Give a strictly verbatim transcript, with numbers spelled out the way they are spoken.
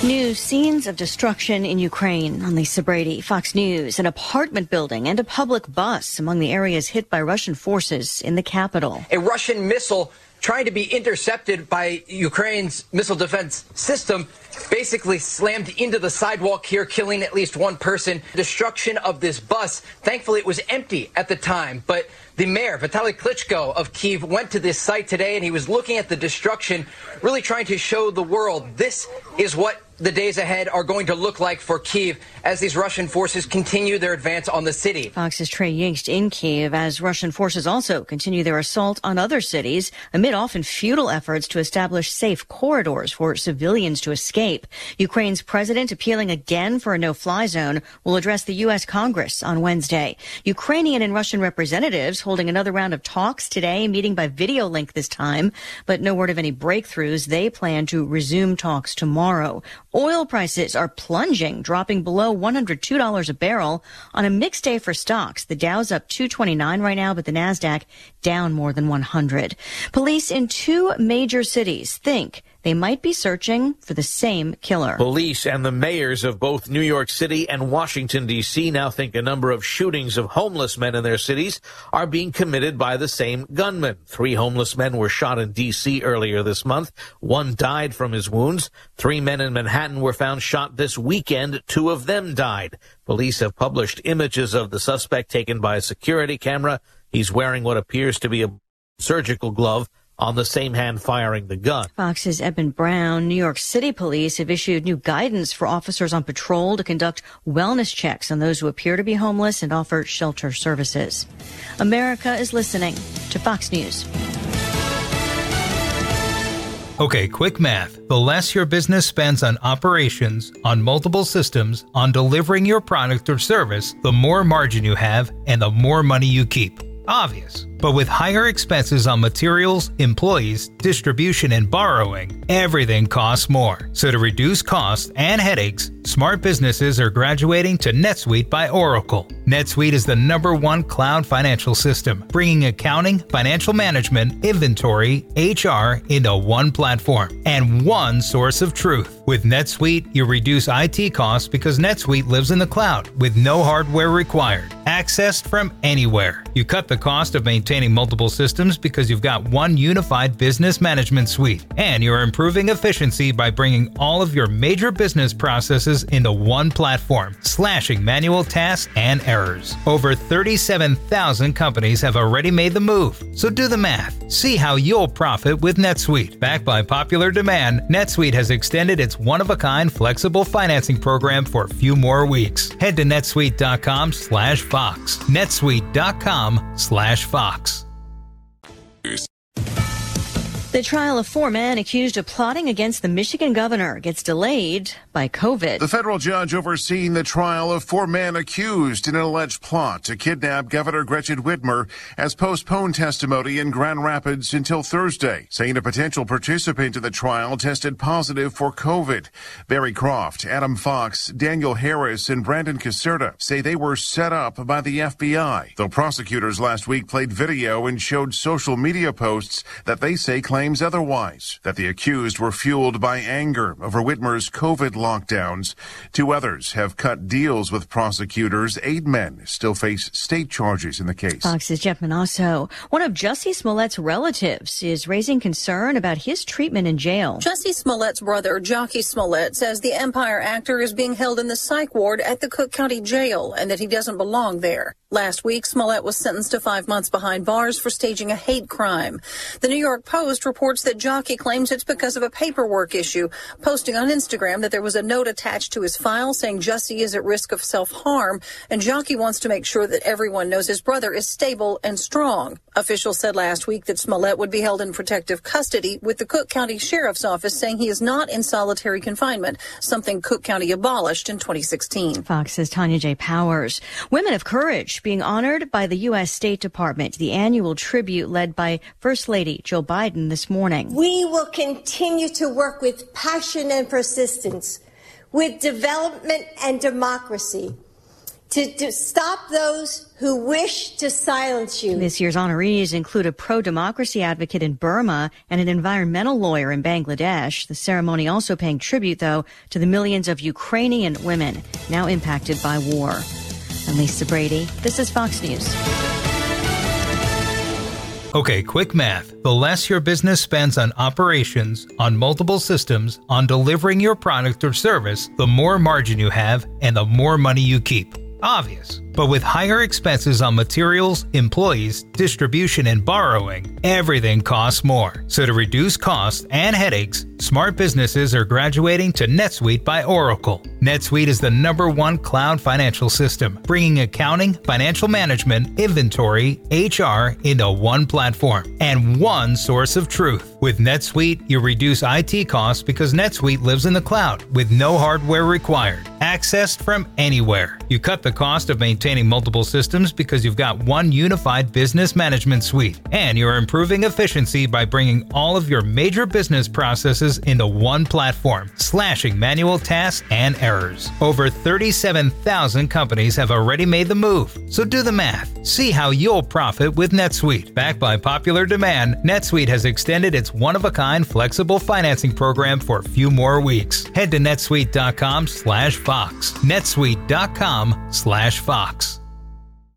New scenes of destruction in Ukraine. I'm Lisa Brady, Fox News. An apartment building and a public bus among the areas hit by Russian forces in the capital. A Russian missile trying to be intercepted by Ukraine's missile defense system basically slammed into the sidewalk here, killing at least one person. Destruction of this bus. Thankfully, it was empty at the time, but the mayor, Vitaly Klitschko of Kyiv, went to this site today, and he was looking at the destruction, really trying to show the world this is what the days ahead are going to look like for Kyiv as these Russian forces continue their advance on the city. Fox's Trey Yingst in Kyiv as Russian forces also continue their assault on other cities amid often futile efforts to establish safe corridors for civilians to escape. Ukraine's president, appealing again for a no-fly zone, will address the U S Congress on Wednesday. Ukrainian and Russian representatives holding another round of talks today, meeting by video link this time, but no word of any breakthroughs. They plan to resume talks tomorrow. Oil prices are plunging, dropping below one hundred two dollars a barrel on a mixed day for stocks. The Dow's up two twenty-nine right now, but the Nasdaq down more than one hundred. Police in two major cities think they might be searching for the same killer. Police and the mayors of both New York City and Washington, D C now think a number of shootings of homeless men in their cities are being committed by the same gunman. Three homeless men were shot in D C earlier this month. One died from his wounds. Three men in Manhattan were found shot this weekend. Two of them died. Police have published images of the suspect taken by a security camera. He's wearing what appears to be a surgical glove on the same hand firing the gun. Fox's Edmund Brown. New York City police have issued new guidance for officers on patrol to conduct wellness checks on those who appear to be homeless and offer shelter services. America is listening to Fox News. Okay, quick math. The less your business spends on operations, on multiple systems, on delivering your product or service, the more margin you have and the more money you keep. Obvious. But with higher expenses on materials, employees, distribution, and borrowing, everything costs more. So to reduce costs and headaches, smart businesses are graduating to NetSuite by Oracle. NetSuite is the number one cloud financial system, bringing accounting, financial management, inventory, H R into one platform and one source of truth. With NetSuite, you reduce I T costs because NetSuite lives in the cloud with no hardware required, accessed from anywhere. You cut the cost of maintaining multiple systems because you've got one unified business management suite, and you're improving efficiency by bringing all of your major business processes into one platform, slashing manual tasks and errors. Over thirty-seven thousand companies have already made the move, so do the math. See how you'll profit with NetSuite. Backed by popular demand, NetSuite has extended its one-of-a-kind flexible financing program for a few more weeks. Head to netsuite.com slash Fox. netsuite.com slash Fox. The trial of four men accused of plotting against the Michigan governor gets delayed by COVID. The federal judge overseeing the trial of four men accused in an alleged plot to kidnap Governor Gretchen Whitmer has postponed testimony in Grand Rapids until Thursday, saying a potential participant in the trial tested positive for COVID. Barry Croft, Adam Fox, Daniel Harris, and Brandon Caserta say they were set up by the F B I, though prosecutors last week played video and showed social media posts that they say claim otherwise, that the accused were fueled by anger over Whitmer's COVID lockdowns. Two others have cut deals with prosecutors. Eight men still face state charges in the case. Fox's Jeff Manasso. One of Jussie Smollett's relatives is raising concern about his treatment in jail. Jussie Smollett's brother, Jockey Smollett, says the Empire actor is being held in the psych ward at the Cook County Jail and that he doesn't belong there. Last week, Smollett was sentenced to five months behind bars for staging a hate crime. The New York Post reports that Jockey claims it's because of a paperwork issue, posting on Instagram that there was a note attached to his file saying Jussie is at risk of self-harm, and Jockey wants to make sure that everyone knows his brother is stable and strong. Officials said last week that Smollett would be held in protective custody, with the Cook County Sheriff's Office saying he is not in solitary confinement, something Cook County abolished in twenty sixteen. Fox's Tanya J. Powers. Women of Courage being honored by the U S State Department, the annual tribute led by First Lady Jill Biden this morning. We will continue to work with passion and persistence, with development and democracy, to, to stop those who wish to silence you. This year's honorees include a pro-democracy advocate in Burma and an environmental lawyer in Bangladesh. The ceremony also paying tribute, though, to the millions of Ukrainian women now impacted by war. I'm Lisa Brady. This is Fox News. Okay, quick math. The less your business spends on operations, on multiple systems, on delivering your product or service, the more margin you have and the more money you keep. Obvious. But with higher expenses on materials, employees, distribution, and borrowing, everything costs more. So to reduce costs and headaches, smart businesses are graduating to NetSuite by Oracle. NetSuite is the number one cloud financial system, bringing accounting, financial management, inventory, H R into one platform and one source of truth. With NetSuite, you reduce I T costs because NetSuite lives in the cloud with no hardware required, accessed from anywhere. You cut the cost of maintaining multiple systems because you've got one unified business management suite, and you're improving efficiency by bringing all of your major business processes into one platform, slashing manual tasks and errors. Over thirty-seven thousand companies have already made the move, so do the math. See how you'll profit with NetSuite. Backed by popular demand, NetSuite has extended its one-of-a-kind flexible financing program for a few more weeks. Head to netsuite dot com slash Fox. netsuite dot com slash Fox.